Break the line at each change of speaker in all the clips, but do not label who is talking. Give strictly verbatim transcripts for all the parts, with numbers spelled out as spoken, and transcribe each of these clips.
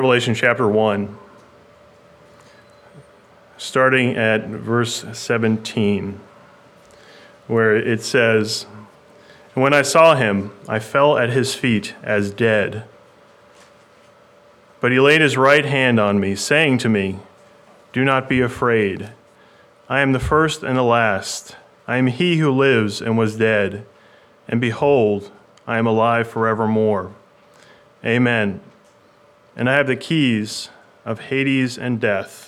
Revelation chapter one, starting at verse seventeen, where it says, "And when I saw him, I fell at his feet as dead. But he laid his right hand on me, saying to me, 'Do not be afraid. I am the first and the last. I am he who lives and was dead. And behold, I am alive forevermore. Amen. And I have the keys of Hades and death.'"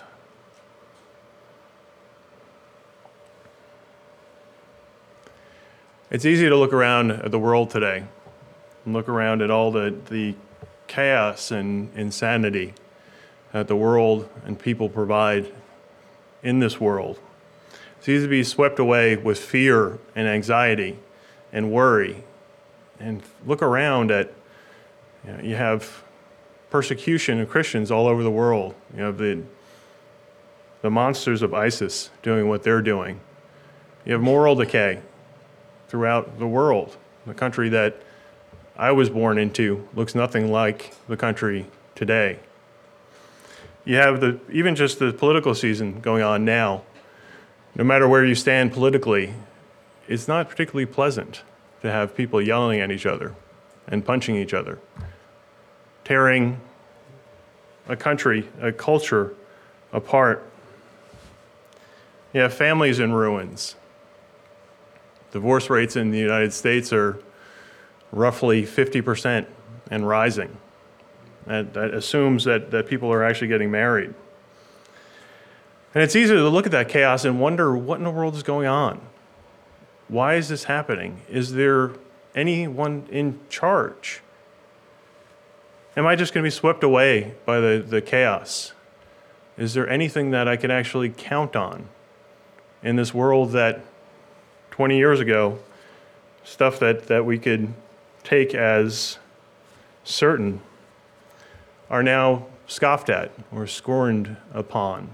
It's easy to look around at the world today and look around at all the, the chaos and insanity that the world and people provide in this world. It's easy to be swept away with fear and anxiety and worry. And look around at, you know, you have persecution of Christians all over the world. You have the, the monsters of ISIS doing what they're doing. You have moral decay throughout the world. The country that I was born into looks nothing like the country today. You have the even just the political season going on now. No matter where you stand politically, it's not particularly pleasant to have people yelling at each other and punching each other, tearing a country, a culture apart. You have families in ruins. Divorce rates in the United States are roughly fifty percent and rising. That, that assumes that, that people are actually getting married. And it's easy to look at that chaos and wonder what in the world is going on. Why is this happening? Is there anyone in charge? Am I just going to be swept away by the, the chaos? Is there anything that I can actually count on in this world that twenty years ago, stuff that, that we could take as certain, are now scoffed at or scorned upon?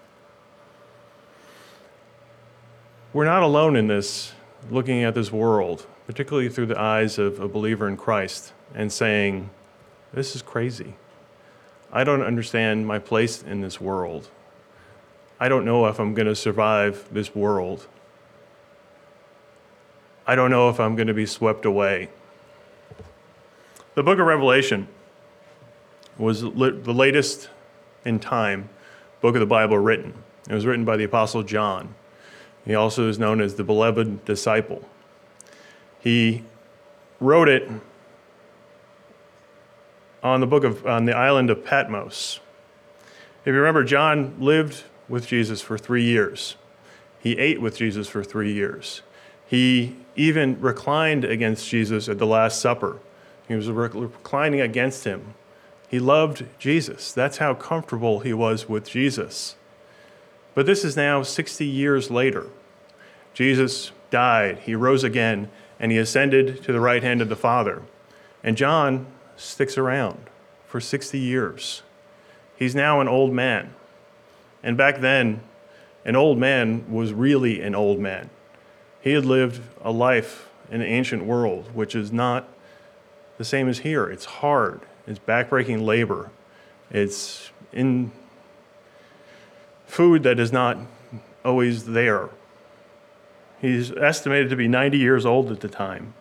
We're not alone in this, looking at this world, particularly through the eyes of a believer in Christ, and saying, this is crazy. I don't understand my place in this world. I don't know if I'm going to survive this world. I don't know if I'm going to be swept away. The book of Revelation was the latest in time book of the Bible written. It was written by the Apostle John. He also is known as the beloved disciple. He wrote it on the book of on the island of Patmos. If you remember, John lived with Jesus for three years. He ate with Jesus for three years. He even reclined against Jesus at the Last Supper. He was reclining against him. He loved Jesus. That's how comfortable he was with Jesus. But this is now sixty years later. Jesus died, he rose again, and he ascended to the right hand of the Father. And John sticks around for sixty years. He's now an old man. And back then, an old man was really an old man. He had lived a life in the ancient world, which is not the same as here. It's hard. It's backbreaking labor. It's in food that is not always there. He's estimated to be ninety years old at the time.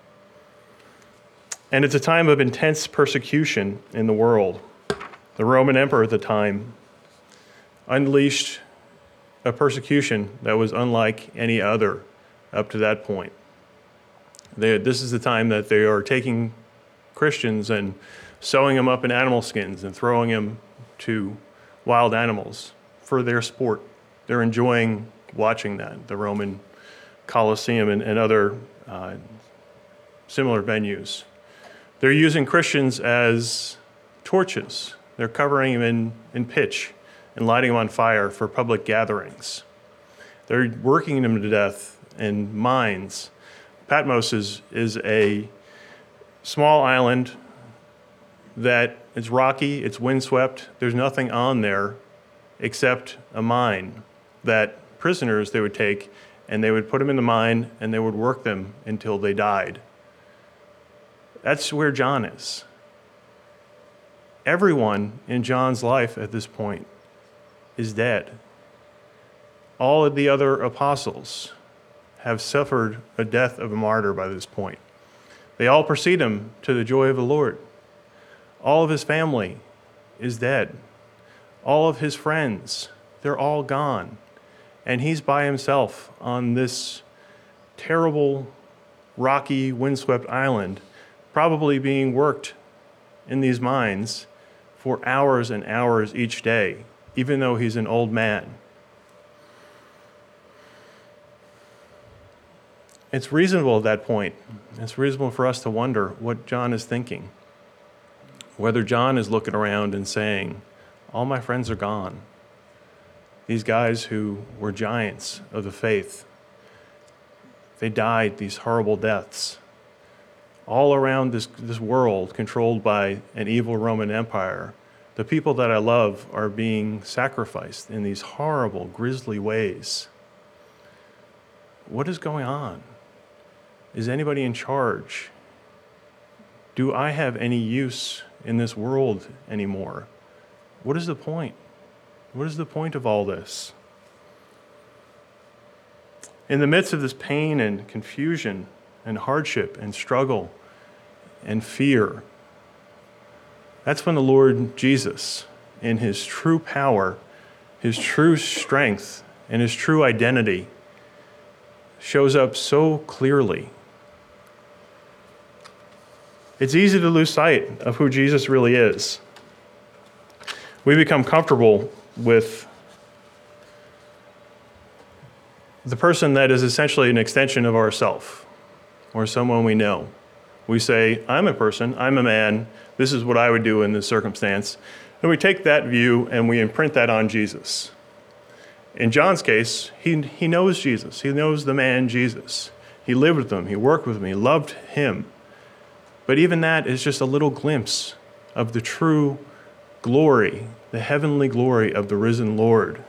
And it's a time of intense persecution in the world. The Roman emperor at the time unleashed a persecution that was unlike any other up to that point. They, this is the time that they are taking Christians and sewing them up in animal skins and throwing them to wild animals for their sport. They're enjoying watching that, the Roman Colosseum and, and other uh, similar venues. They're using Christians as torches. They're covering them in, in pitch and lighting them on fire for public gatherings. They're working them to death in mines. Patmos is, is a small island that is rocky, it's windswept. There's nothing on there except a mine that prisoners they would take, and they would put them in the mine and they would work them until they died. That's where John is. Everyone in John's life at this point is dead. All of the other apostles have suffered a death of a martyr by this point. They all precede him to the joy of the Lord. All of his family is dead. All of his friends, they're all gone. And he's by himself on this terrible, rocky, windswept island, probably being worked in these mines for hours and hours each day, even though he's an old man. It's reasonable at that point. It's reasonable for us to wonder what John is thinking. Whether John is looking around and saying, all my friends are gone. These guys who were giants of the faith, they died these horrible deaths. All around this, this world controlled by an evil Roman Empire, the people that I love are being sacrificed in these horrible, grisly ways. What is going on? Is anybody in charge? Do I have any use in this world anymore? What is the point? What is the point of all this? In the midst of this pain and confusion and hardship and struggle and fear, that's when the Lord Jesus, in his true power, his true strength, and his true identity, shows up so clearly. It's easy to lose sight of who Jesus really is. We become comfortable with the person that is essentially an extension of ourself, or someone we know. We say, I'm a person, I'm a man, this is what I would do in this circumstance. And we take that view and we imprint that on Jesus. In John's case, he, he knows Jesus. He knows the man Jesus. He lived with him, he worked with him, he loved him. But even that is just a little glimpse of the true glory, the heavenly glory of the risen Lord.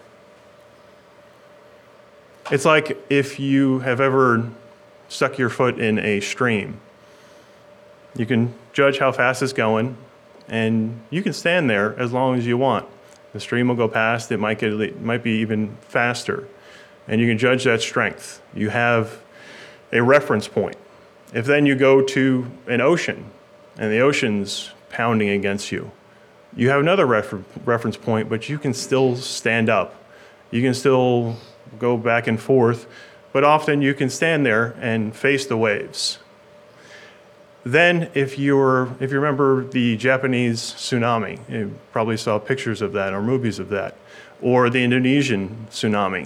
It's like if you have ever stuck your foot in a stream. You can judge how fast it's going, and you can stand there as long as you want. The stream will go past, it might get, it might be even faster, and you can judge that strength. You have a reference point. If then you go to an ocean, and the ocean's pounding against you, you have another refer- reference point, but you can still stand up. You can still go back and forth, but often you can stand there and face the waves. Then if you're, if you remember the Japanese tsunami, you probably saw pictures of that or movies of that, or the Indonesian tsunami.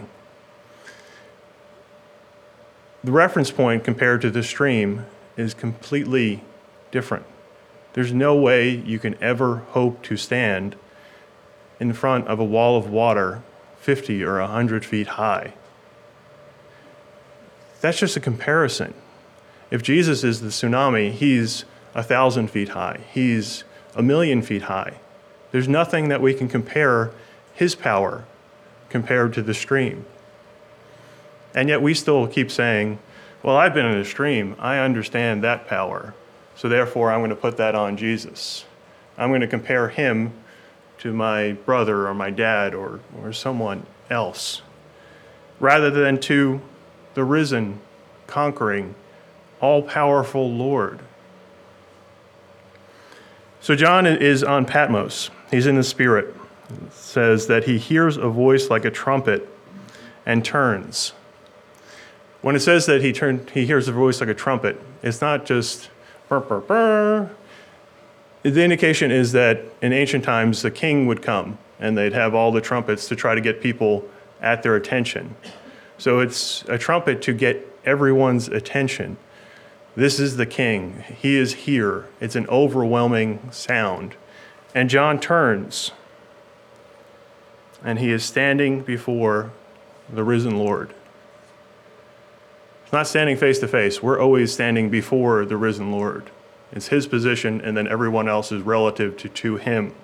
The reference point compared to the stream is completely different. There's no way you can ever hope to stand in front of a wall of water fifty or one hundred feet high. That's just a comparison. If Jesus is the tsunami, he's a thousand feet high. He's a million feet high. There's nothing that we can compare his power compared to the stream. And yet we still keep saying, well, I've been in a stream. I understand that power. So therefore, I'm going to put that on Jesus. I'm going to compare him to my brother or my dad or, or someone else, rather than to the risen, conquering, all-powerful Lord. So John is on Patmos. He's in the Spirit. It says that he hears a voice like a trumpet and turns. When it says that he turn, he hears a voice like a trumpet, it's not just burr, burr, burr. The indication is that in ancient times, the king would come and they'd have all the trumpets to try to get people at their attention. So it's a trumpet to get everyone's attention. This is the king. He is here. It's an overwhelming sound. And John turns, and he is standing before the risen Lord. It's not standing face to face. We're always standing before the risen Lord. It's his position, and then everyone else is relative to, to him.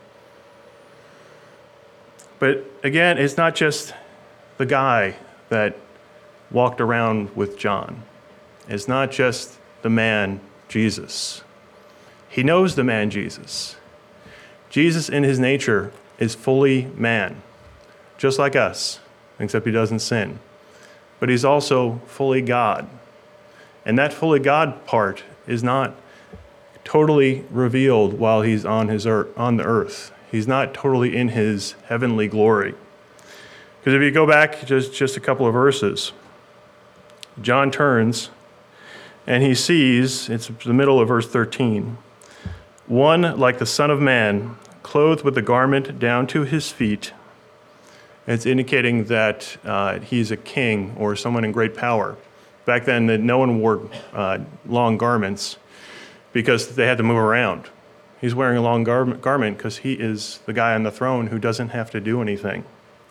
But again, it's not just the guy that walked around with John. It's not just the man Jesus. He knows the man Jesus. Jesus in his nature is fully man, just like us, except he doesn't sin. But he's also fully God. And that fully God part is not totally revealed while he's on his earth, on the earth. He's not totally in his heavenly glory. Because if you go back just, just a couple of verses, John turns and he sees, it's the middle of verse thirteen, one like the Son of Man, clothed with a garment down to his feet. It's indicating that uh, he's a king or someone in great power. Back then, that no one wore uh, long garments because they had to move around. He's wearing a long gar- garment because he is the guy on the throne who doesn't have to do anything.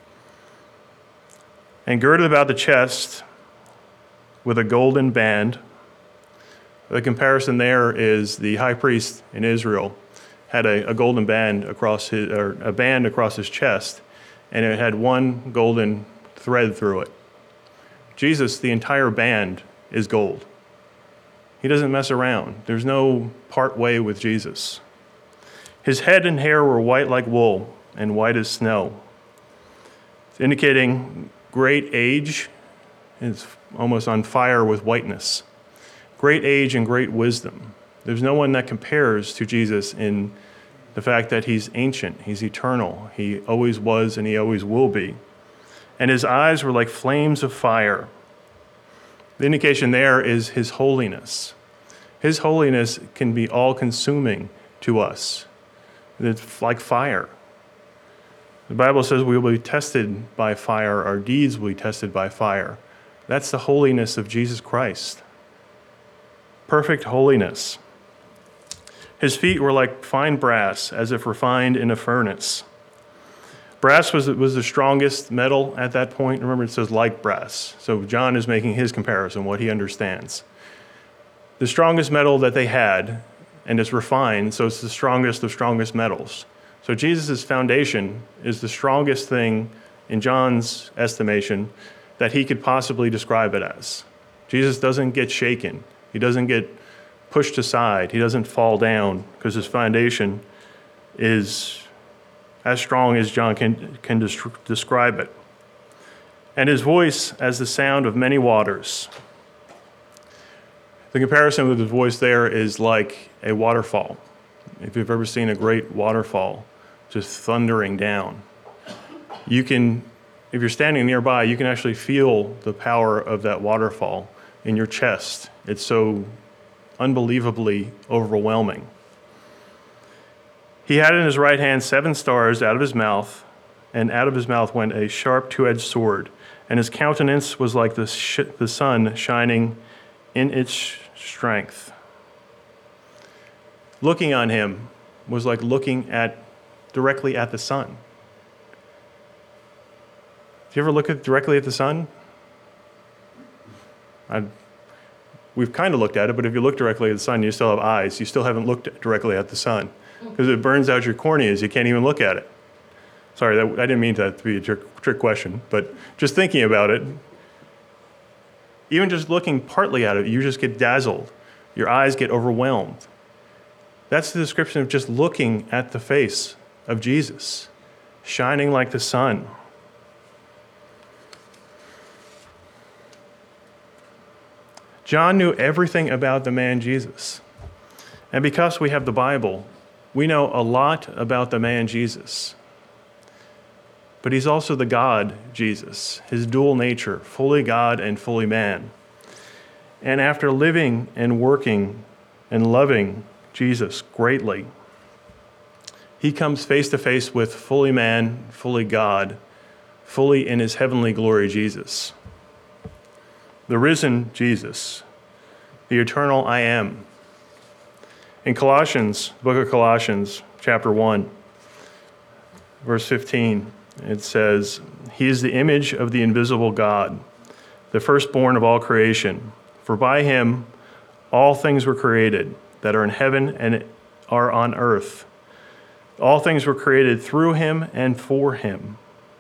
And girded about the chest with a golden band. The comparison there is the high priest in Israel had a, a golden band across his, or a band across his chest, and it had one golden thread through it. Jesus, the entire band is gold. He doesn't mess around. There's no part way with Jesus. His head and hair were white like wool and white as snow, indicating great age. It's almost on fire with whiteness. Great age and great wisdom. There's no one that compares to Jesus in the fact that he's ancient, he's eternal, he always was and he always will be. And his eyes were like flames of fire. The indication there is his holiness. His holiness can be all-consuming to us. It's like fire. The Bible says we will be tested by fire, our deeds will be tested by fire. That's the holiness of Jesus Christ. Perfect holiness. His feet were like fine brass, as if refined in a furnace. Brass was, was the strongest metal at that point. Remember, it says like brass. So John is making his comparison, what he understands. The strongest metal that they had, and it's refined, so it's the strongest of strongest metals. So Jesus' foundation is the strongest thing, in John's estimation, that he could possibly describe it as. Jesus doesn't get shaken. He doesn't get pushed aside. He doesn't fall down because his foundation is as strong as John can, can des- describe it. And his voice as the sound of many waters. The comparison with his voice there is like a waterfall. If you've ever seen a great waterfall just thundering down, you can, if you're standing nearby, you can actually feel the power of that waterfall in your chest. It's so unbelievably overwhelming. He had in his right hand seven stars out of his mouth, and out of his mouth went a sharp two-edged sword, and his countenance was like the, sh- the sun shining in its strength. Looking on him was like looking at directly at the sun. Do you ever look at directly at the sun? I, we've kind of looked at it, but if you look directly at the sun, you still have eyes. You still haven't looked directly at the sun because it burns out your corneas. You can't even look at it. Sorry, that, I didn't mean that to be a trick, trick question, but just thinking about it, even just looking partly at it, you just get dazzled. Your eyes get overwhelmed. That's the description of just looking at the face of Jesus, shining like the sun. John knew everything about the man Jesus. And because we have the Bible, we know a lot about the man Jesus. But he's also the God Jesus, his dual nature, fully God and fully man. And after living and working and loving Jesus greatly, he comes face to face with fully man, fully God, fully in his heavenly glory Jesus. The risen Jesus, the eternal I am. In Colossians, book of Colossians, chapter one, verse fifteen, it says, "He is the image of the invisible God, the firstborn of all creation. For by him all things were created that are in heaven and are on earth. All things were created through him and for him."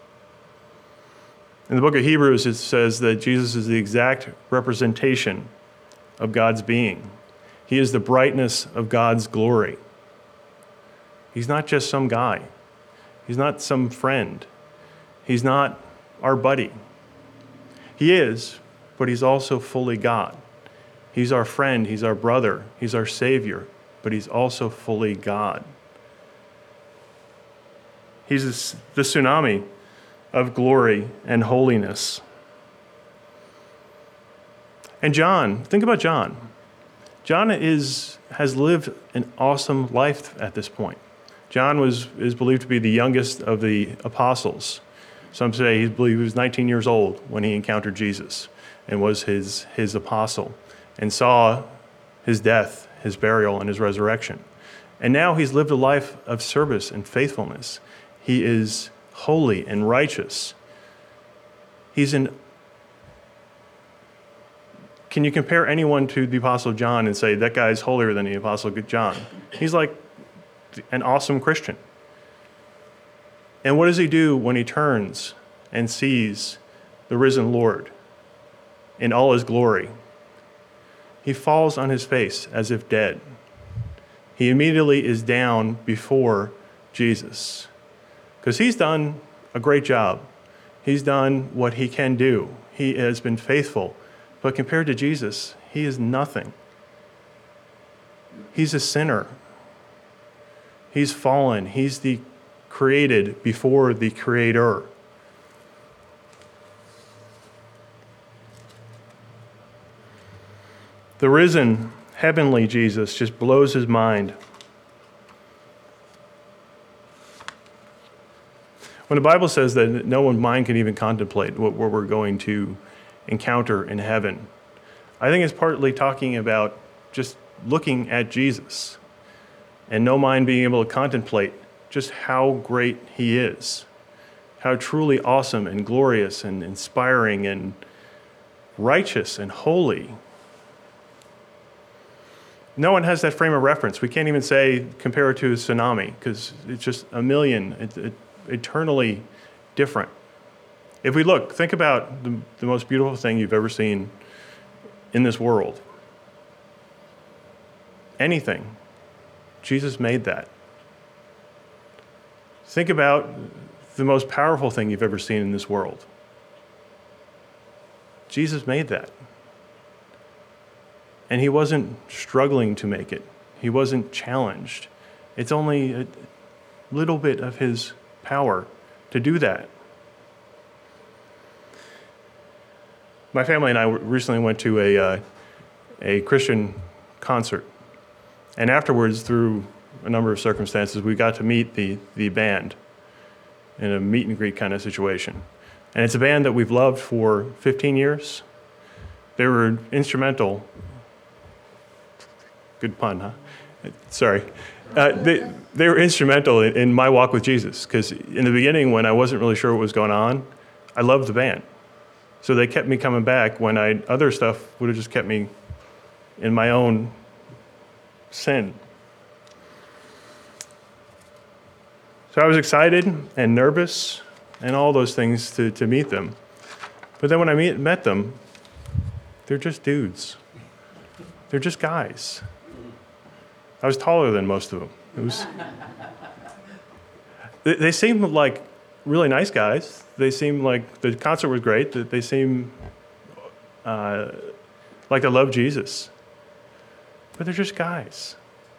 In the book of Hebrews, it says that Jesus is the exact representation of God's being. He is the brightness of God's glory. He's not just some guy. He's not some friend. He's not our buddy. He is, but he's also fully God. He's our friend, he's our brother, he's our Savior, but he's also fully God. He's the tsunami of glory and holiness. And John, think about John. John is has lived an awesome life at this point. John was is believed to be the youngest of the apostles. Some say he believe he was nineteen years old when he encountered Jesus and was his, his apostle and saw his death, his burial, and his resurrection. And now he's lived a life of service and faithfulness. He is holy and righteous. He's an Can you compare anyone to the Apostle John and say, that guy's holier than the Apostle John? He's like an awesome Christian. And what does he do when he turns and sees the risen Lord in all his glory? He falls on his face as if dead. He immediately is down before Jesus because he's done a great job. He's done what he can do. He has been faithful. But compared to Jesus, he is nothing. He's a sinner. He's fallen. He's the created before the Creator. The risen, heavenly Jesus just blows his mind. When the Bible says that no one's mind can even contemplate what, what we're going to encounter in heaven, I think it's partly talking about just looking at Jesus and no mind being able to contemplate just how great he is, how truly awesome and glorious and inspiring and righteous and holy. No one has that frame of reference. We can't even say, compare it to a tsunami, because it's just a million, it, it, eternally different. If we look, think about the, the most beautiful thing you've ever seen in this world. Anything. Jesus made that. Think about the most powerful thing you've ever seen in this world. Jesus made that. And he wasn't struggling to make it. He wasn't challenged. It's only a little bit of his power to do that. My family and I recently went to a, uh, a Christian concert. And afterwards, through a number of circumstances, we got to meet the, the band in a meet and greet kind of situation. And it's a band that we've loved for fifteen years. They were instrumental. Good pun, huh? Sorry. Uh, they, they were instrumental in, in my walk with Jesus, because in the beginning, when I wasn't really sure what was going on, I loved the band. So they kept me coming back when I other stuff would have just kept me in my own sin. So I was excited and nervous and all those things to, to meet them. But then when I meet, met them, they're just dudes. They're just guys. I was taller than most of them. It was. They, they seemed like really nice guys. They seemed like the concert was great. They seemed uh, like they love Jesus. But they're just guys.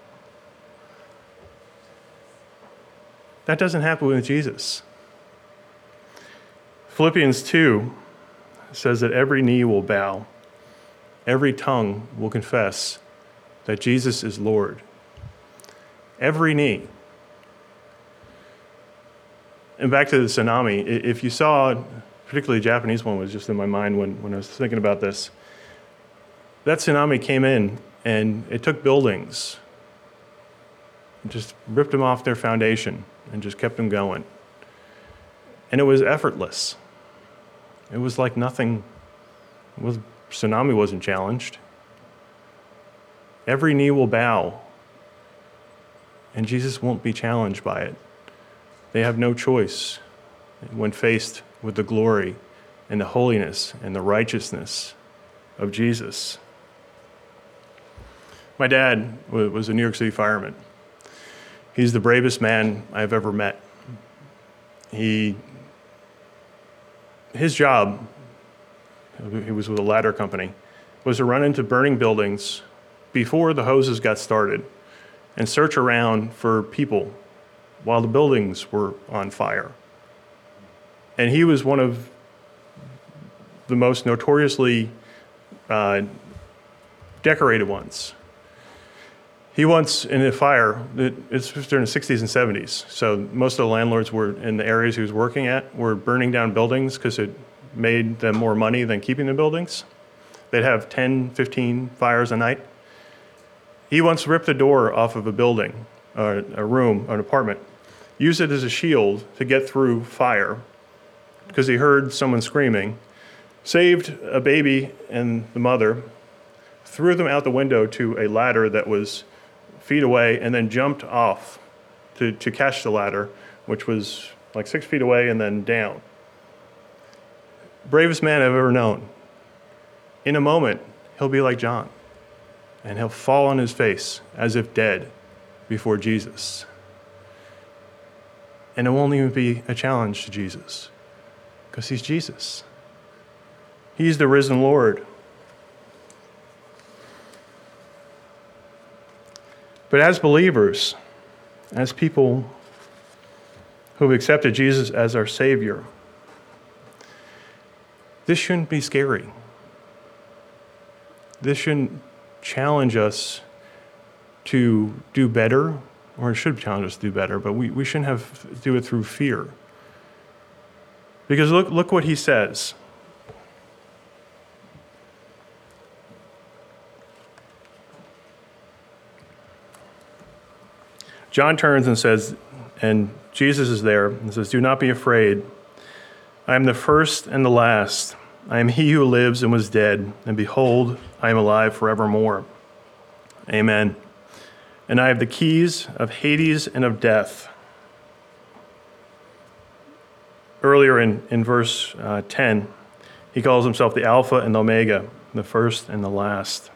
That doesn't happen with Jesus. Philippians two says that every knee will bow, every tongue will confess that Jesus is Lord. Every knee. And back to the tsunami, if you saw, particularly the Japanese one was just in my mind when, when I was thinking about this, that tsunami came in and it took buildings, and just ripped them off their foundation and just kept them going. And it was effortless. It was like nothing, it was, tsunami wasn't challenged. Every knee will bow, and Jesus won't be challenged by it. They have no choice when faced with the glory and the holiness and the righteousness of Jesus. My dad was a New York City fireman, He's the bravest man I've ever met. He, his job, he was with a ladder company, was to run into burning buildings before the hoses got started and search around for people while the buildings were on fire. And he was one of the most notoriously uh, decorated ones. He once, in a fire, it's during the sixties and seventies, so most of the landlords were in the areas he was working at were burning down buildings because it made them more money than keeping the buildings. They'd have ten, fifteen fires a night. He once ripped the door off of a building, or a room, an apartment, used it as a shield to get through fire because he heard someone screaming, saved a baby and the mother, threw them out the window to a ladder that was feet away, and then jumped off to, to catch the ladder, which was like six feet away and then down. Bravest man I've ever known. In a moment, he'll be like John, and he'll fall on his face as if dead before Jesus. And it won't even be a challenge to Jesus, because he's Jesus. He's the risen Lord. But as believers, as people who've accepted Jesus as our Savior, this shouldn't be scary. This shouldn't challenge us to do better, or it should challenge us to do better, but we, we shouldn't have to do it through fear. Because look, look what he says. John turns and says, and Jesus is there, and says, "Do not be afraid. I am the first and the last. I am he who lives and was dead, and behold, I am alive forevermore. Amen. And I have the keys of Hades and of death." Earlier in, in verse uh, ten, he calls himself the Alpha and the Omega, the first and the last.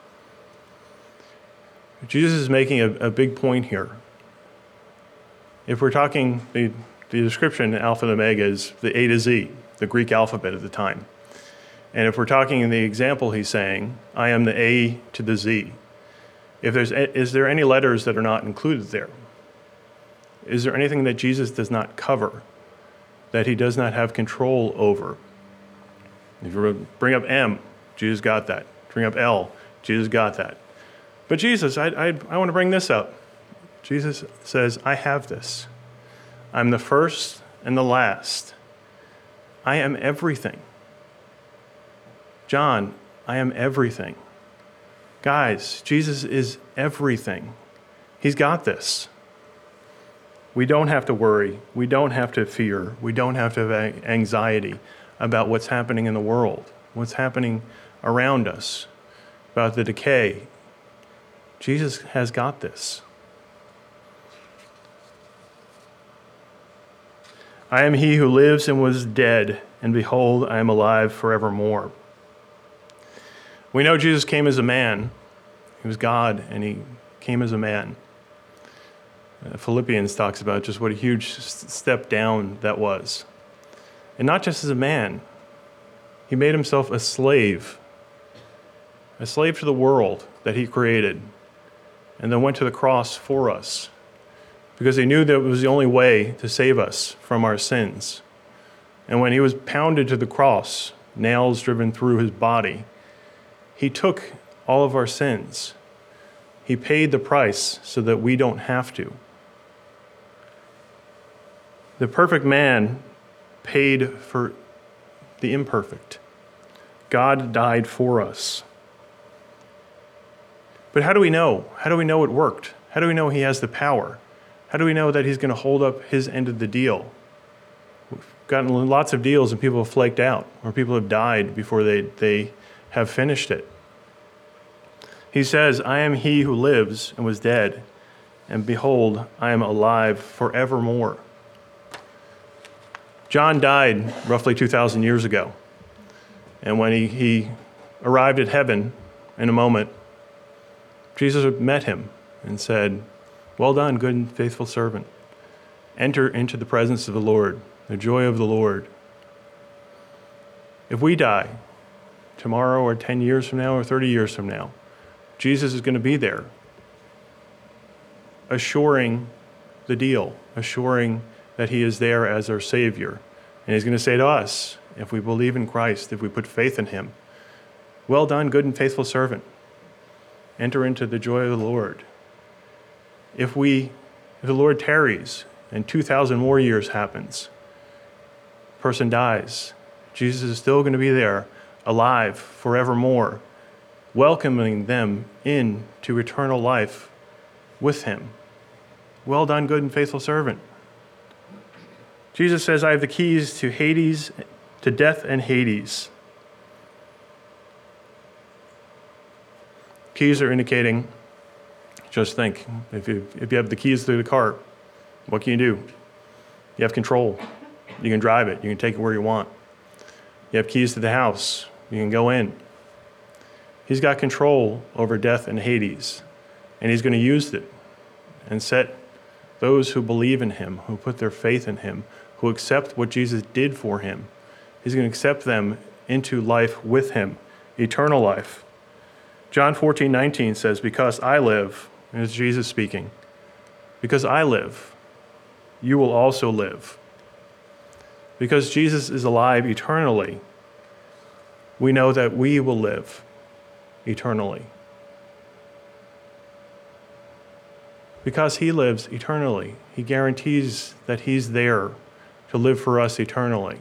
Jesus is making a, a big point here. If we're talking, the, the description, Alpha and Omega, is the A to Z, the Greek alphabet at the time. And if we're talking in the example he's saying, I am the A to the Z. If there's, is there any letters that are not included there? Is there anything that Jesus does not cover, that he does not have control over? If you bring up M, Jesus got that. Bring up L, Jesus got that. But Jesus, I, I, I want to bring this up. Jesus says, I have this. I'm the first and the last. I am everything. John, I am everything. Guys, Jesus is everything. He's got this. We don't have to worry. We don't have to fear. We don't have to have anxiety about what's happening in the world, what's happening around us, about the decay. Jesus has got this. I am he who lives and was dead, and behold, I am alive forevermore. We know Jesus came as a man. He was God, and he came as a man. Uh, Philippians talks about just what a huge step down that was. And not just as a man. He made himself a slave. A slave to the world that he created. And then went to the cross for us. Because he knew that it was the only way to save us from our sins. And when he was pounded to the cross, nails driven through his body, he took all of our sins. He paid the price so that we don't have to. The perfect man paid for the imperfect. God died for us. But how do we know? How do we know it worked? How do we know he has the power? How do we know that he's going to hold up his end of the deal? We've gotten lots of deals and people have flaked out, or people have died before they, they have finished it. He says, I am he who lives and was dead, and behold, I am alive forevermore. John died roughly two thousand years ago. And when he, he arrived at heaven in a moment, Jesus met him and said, Well done, good and faithful servant. Enter into the presence of the Lord, the joy of the Lord. If we die tomorrow or ten years from now or thirty years from now, Jesus is going to be there, assuring the deal, assuring that he is there as our Savior. And he's going to say to us, if we believe in Christ, if we put faith in him, well done, good and faithful servant. Enter into the joy of the Lord. If we, if the Lord tarries and two thousand more years happens, person dies, Jesus is still going to be there, alive forevermore, welcoming them into eternal life with him. Well done, good and faithful servant. Jesus says, I have the keys to Hades, to death and Hades. Keys are indicating, just think, if you, if you have the keys to the car, what can you do? You have control. You can drive it. You can take it where you want. You have keys to the house. You can go in. He's got control over death and Hades, and he's going to use it and set those who believe in him, who put their faith in him, who accept what Jesus did for him. He's going to accept them into life with him, eternal life. John fourteen nineteen says, because I live, and it's Jesus speaking, because I live, you will also live. Because Jesus is alive eternally, we know that we will live eternally. Because he lives eternally, he guarantees that he's there to live for us eternally.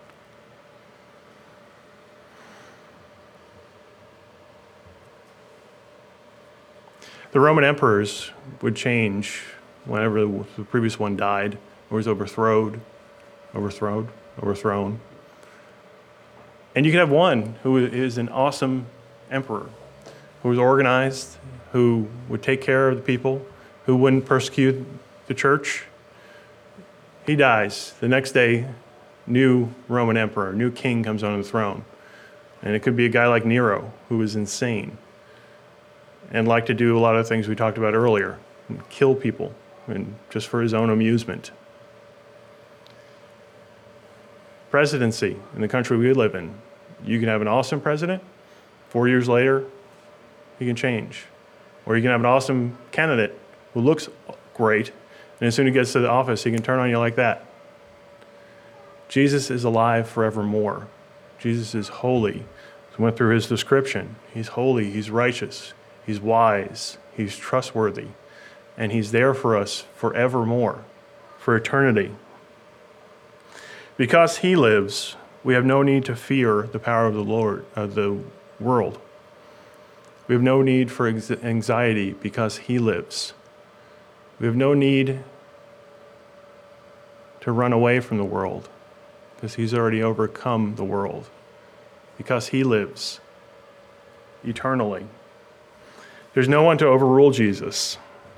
The Roman emperors would change whenever the previous one died or was overthrown, overthrown, overthrown. And you could have one who is an awesome emperor, who was organized, who would take care of the people, who wouldn't persecute the church. He dies. The next day, new Roman emperor, new king comes on the throne. And it could be a guy like Nero, who was insane and liked to do a lot of things we talked about earlier, and kill people, and just for his own amusement. Presidency in the country we live in. You can have an awesome president. Four years later, he can change. Or you can have an awesome candidate who looks great, and as soon as he gets to the office, he can turn on you like that. Jesus is alive forevermore. Jesus is holy. We went through his description. He's holy, he's righteous, he's wise, he's trustworthy, and he's there for us forevermore, for eternity. Because he lives, we have no need to fear the power of the Lord, of the world. We have no need for anxiety because he lives. We have no need to run away from the world because he's already overcome the world. Because he lives eternally. There's no one to overrule Jesus.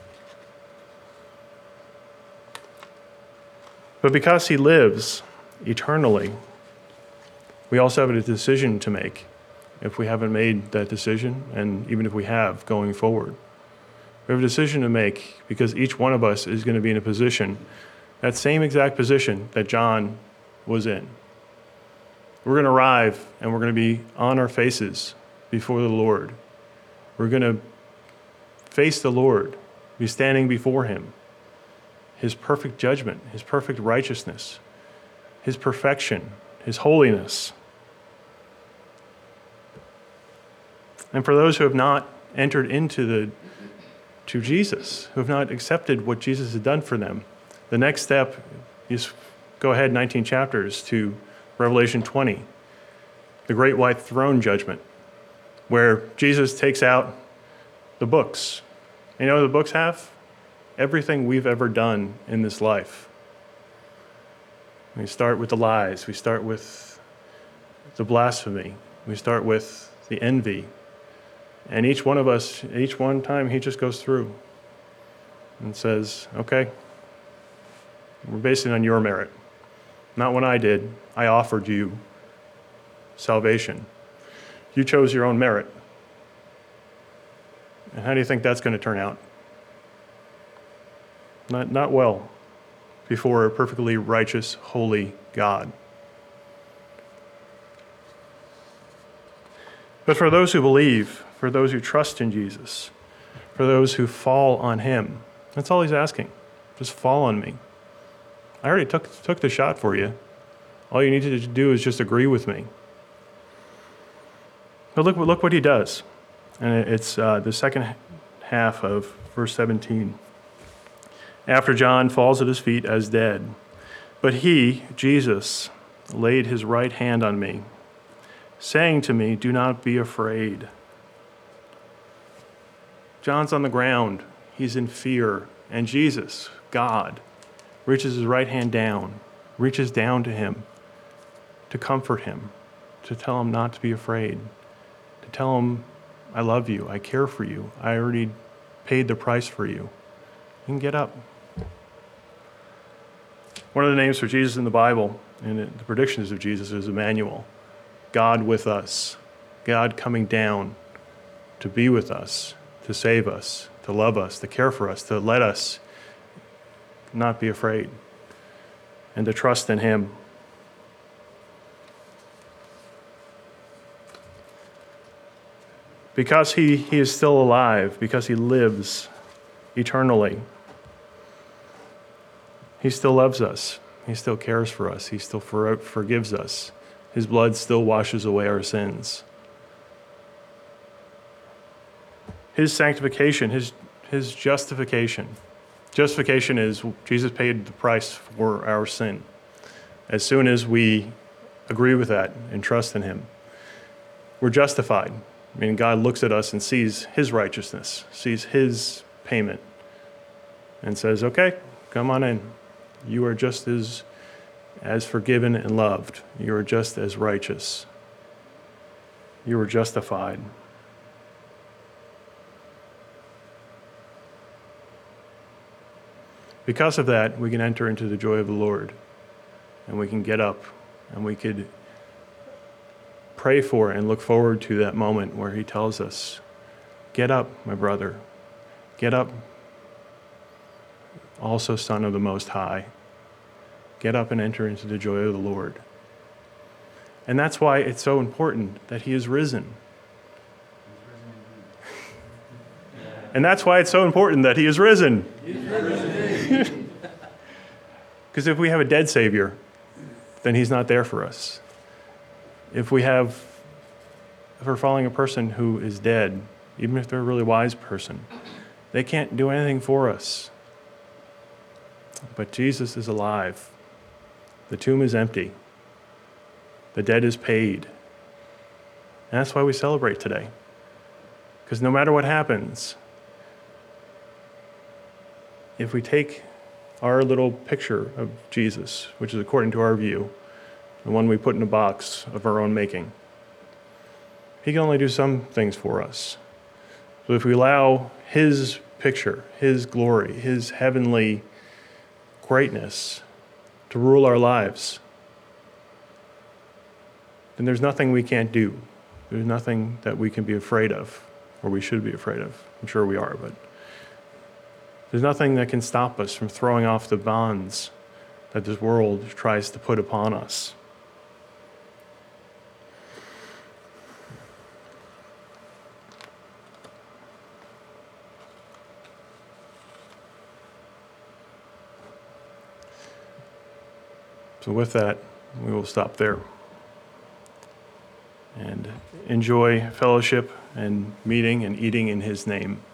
But because he lives eternally, we also have a decision to make if we haven't made that decision, and even if we have going forward. We have a decision to make because each one of us is going to be in a position, that same exact position that John was in. We're going to arrive and we're going to be on our faces before the Lord. We're going to face the Lord, be standing before him. His perfect judgment, his perfect righteousness, his perfection, his holiness. And for those who have not entered into the to Jesus, who have not accepted what Jesus has done for them, the next step is go ahead nineteen chapters to Revelation twenty, the great white throne judgment, where Jesus takes out the books. You know what the books have? Everything we've ever done in this life. We start with the lies. We start with the blasphemy. We start with the envy. And each one of us, each one time, he just goes through and says, okay, we're basing it on your merit. Not what I did. I offered you salvation. You chose your own merit. And how do you think that's going to turn out? not, not well before a perfectly righteous, holy God. But for those who believe, for those who trust in Jesus, for those who fall on him, that's all he's asking. Just fall on me. I already took, took the shot for you. All you need to do is just agree with me. But look, look what he does. And it's uh, the second half of verse seventeen. After John falls at his feet as dead, but he, Jesus, laid his right hand on me, saying to me, do not be afraid. John's on the ground. He's in fear. And Jesus, God, reaches his right hand down, reaches down to him to comfort him, to tell him not to be afraid, to tell him, I love you, I care for you, I already paid the price for you. You can get up. One of the names for Jesus in the Bible, and the predictions of Jesus, is Emmanuel, God with us, God coming down to be with us, to save us, to love us, to care for us, to let us not be afraid, and to trust in him. Because he, he is still alive, because he lives eternally, he still loves us. He still cares for us. He still for, forgives us. His blood still washes away our sins. His sanctification, his, his justification. Justification is Jesus paid the price for our sin. As soon as we agree with that and trust in him, we're justified. I mean, God looks at us and sees his righteousness, sees his payment, and says, okay, come on in. You are just as, as forgiven and loved. You are just as righteous. You are justified. Because of that, we can enter into the joy of the Lord, and we can get up, and we could pray for and look forward to that moment where he tells us, get up, my brother, get up, also Son of the Most High. Get up and enter into the joy of the Lord. And that's why it's so important that he is risen. And that's why it's so important that he is risen. Because if we have a dead Savior, then he's not there for us. If we have, if we're following a person who is dead, even if they're a really wise person, they can't do anything for us. But Jesus is alive. The tomb is empty. The debt is paid. And that's why we celebrate today. Because no matter what happens, if we take our little picture of Jesus, which is according to our view, the one we put in a box of our own making, he can only do some things for us. So if we allow his picture, his glory, his heavenly greatness to rule our lives, then there's nothing we can't do. There's nothing that we can be afraid of, or we should be afraid of. I'm sure we are, but there's nothing that can stop us from throwing off the bonds that this world tries to put upon us. So with that, we will stop there and enjoy fellowship and meeting and eating in his name.